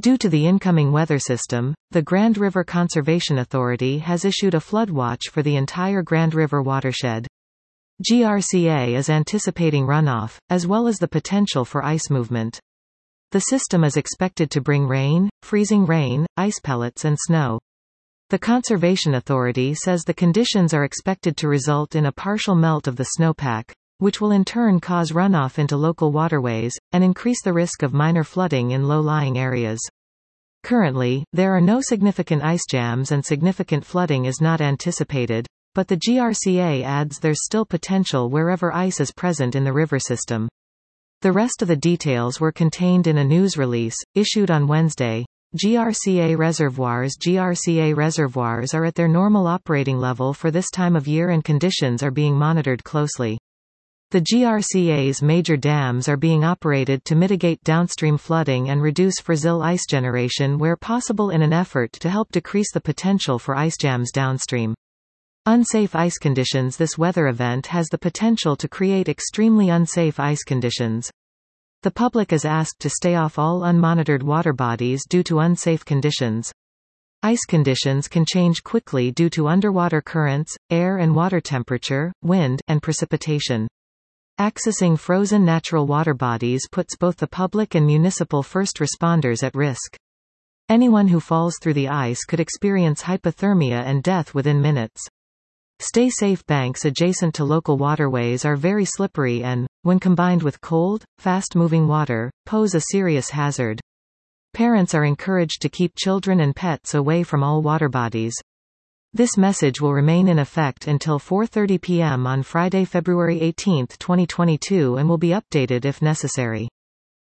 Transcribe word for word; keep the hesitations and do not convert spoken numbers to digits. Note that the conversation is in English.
Due to the incoming weather system, the Grand River Conservation Authority has issued a flood watch for the entire Grand River watershed. G R C A is anticipating runoff, as well as the potential for ice movement. The system is expected to bring rain, freezing rain, ice pellets and snow. The Conservation Authority says the conditions are expected to result in a partial melt of the snowpack, which will in turn cause runoff into local waterways, and increase the risk of minor flooding in low-lying areas. Currently, there are no significant ice jams and significant flooding is not anticipated, but the G R C A adds there's still potential wherever ice is present in the river system. The rest of the details were contained in a news release, issued on Wednesday. G R C A reservoirs G R C A reservoirs are at their normal operating level for this time of year and conditions are being monitored closely. The G R C A's major dams are being operated to mitigate downstream flooding and reduce frazil ice generation where possible in an effort to help decrease the potential for ice jams downstream. Unsafe ice conditions This weather event has the potential to create extremely unsafe ice conditions. The public is asked to stay off all unmonitored water bodies due to unsafe conditions. Ice conditions can change quickly due to underwater currents, air and water temperature, wind, and precipitation. Accessing frozen natural water bodies puts both the public and municipal first responders at risk. Anyone who falls through the ice could experience hypothermia and death within minutes. Stay safe. Banks adjacent to local waterways are very slippery and, when combined with cold, fast-moving water, pose a serious hazard. Parents are encouraged to keep children and pets away from all water bodies. This message will remain in effect until four thirty p m on Friday, February eighteenth, twenty twenty-two and will be updated if necessary.